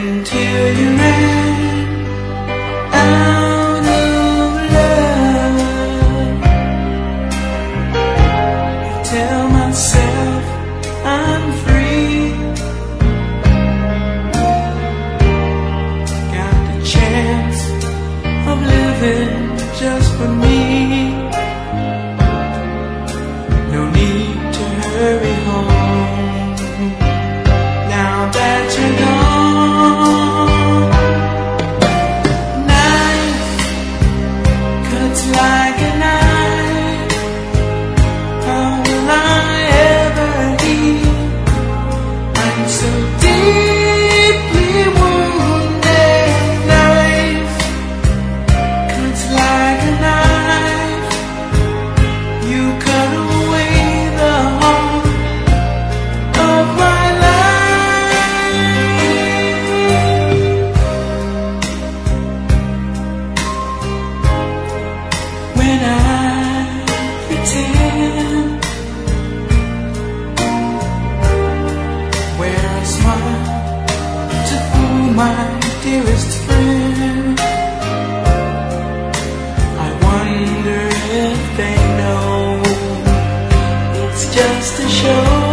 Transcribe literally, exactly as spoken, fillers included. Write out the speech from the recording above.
until you ran out of love. I tell myself I'm free, got the chance of living just for me. No need to hurry home now that you're gone. Knife cuts like a knife. How will I ever heal? I'm so deeply wounded. Knife cuts like a knife. You cut away the heart of my life. When I pretend, wear a smile to fool my dearest friend. I wonder if they know it's just a show.